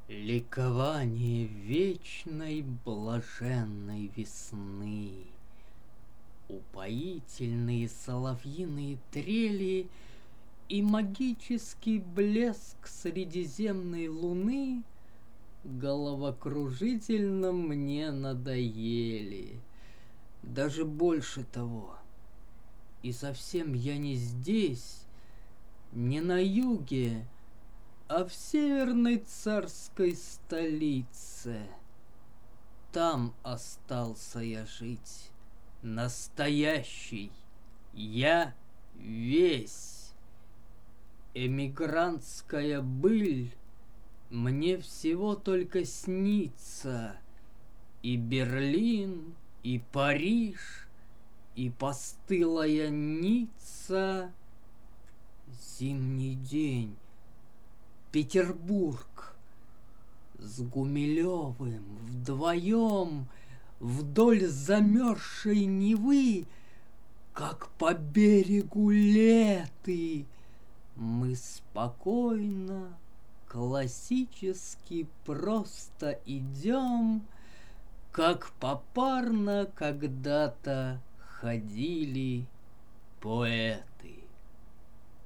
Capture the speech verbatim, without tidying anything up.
Ликование вечной блаженной весны, упоительные соловьиные трели и магический блеск средиземной луны головокружительно мне надоели. Даже больше того. И совсем я не здесь, не на юге, а в северной царской столице. Там остался я жить, настоящий, я весь. Эмигрантская быль мне всего только снится. И Берлин, и Париж, и постылая Ницца. Зимний день, Петербург. С Гумилевым вдвоем вдоль замерзшей Невы, как по берегу Леты, мы спокойно, классически просто идем, как попарно когда-то ходили поэты.